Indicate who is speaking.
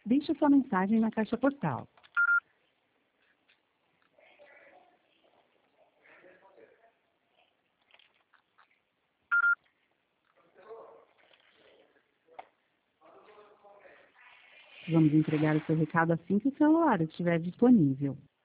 Speaker 1: Deixe sua mensagem na caixa postal. Vamos entregar o seu recado assim que o celular estiver disponível.